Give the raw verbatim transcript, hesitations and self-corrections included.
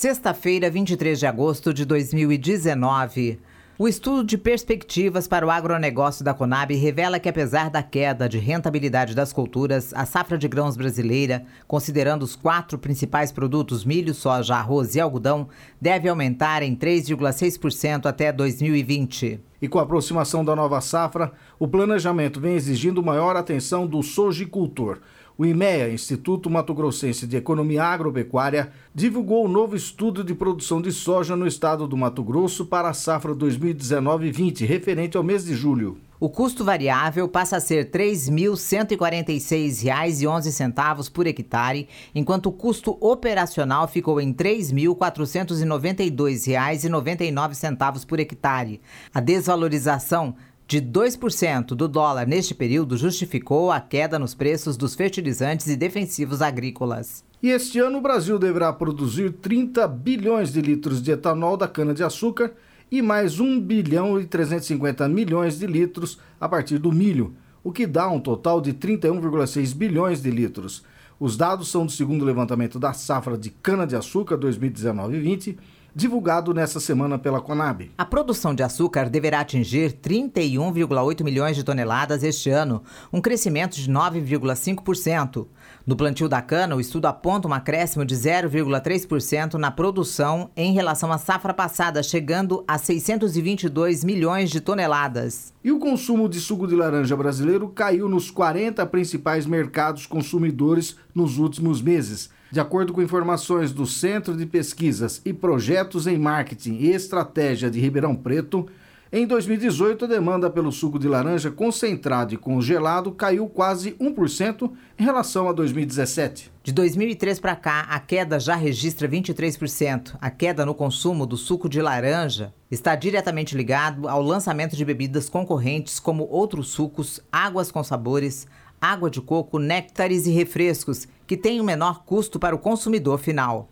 Sexta-feira, vinte e três de agosto de dois mil e dezenove. O estudo de perspectivas para o agronegócio da Conab revela que, apesar da queda de rentabilidade das culturas, a safra de grãos brasileira, considerando os quatro principais produtos milho, soja, arroz e algodão, deve aumentar em três vírgula seis por cento até dois mil e vinte. E com a aproximação da nova safra, o planejamento vem exigindo maior atenção do sojicultor. O IMEA, Instituto Mato Grossense de Economia Agropecuária, divulgou o novo estudo de produção de soja no estado do Mato Grosso para a safra dois mil e dezenove vinte, referente ao mês de julho. O custo variável passa a ser três mil cento e quarenta e seis reais e onze centavos por hectare, enquanto o custo operacional ficou em três mil quatrocentos e noventa e dois reais e noventa e nove centavos por hectare. A desvalorização de dois por cento do dólar neste período justificou a queda nos preços dos fertilizantes e defensivos agrícolas. E este ano o Brasil deverá produzir trinta bilhões de litros de etanol da cana-de-açúcar e mais um bilhão e trezentos e cinquenta milhões de litros a partir do milho, o que dá um total de trinta e um vírgula seis bilhões de litros. Os dados são do segundo levantamento da safra de cana-de-açúcar dois mil e dezenove vinte, divulgado nesta semana pela Conab. A produção de açúcar deverá atingir trinta e um vírgula oito milhões de toneladas este ano, um crescimento de nove vírgula cinco por cento. No plantio da cana, o estudo aponta um acréscimo de zero vírgula três por cento na produção em relação à safra passada, chegando a seiscentos e vinte e dois milhões de toneladas. E o consumo de suco de laranja brasileiro caiu nos quarenta principais mercados consumidores nos últimos meses. De acordo com informações do Centro de Pesquisas e Projetos em Marketing e Estratégia de Ribeirão Preto, em dois mil e dezoito a demanda pelo suco de laranja concentrado e congelado caiu quase um por cento em relação a dois mil e dezessete. De dois mil e três para cá, a queda já registra vinte e três por cento. A queda no consumo do suco de laranja está diretamente ligado ao lançamento de bebidas concorrentes como outros sucos, águas com sabores, água de coco, néctares e refrescos, que têm um menor custo para o consumidor final.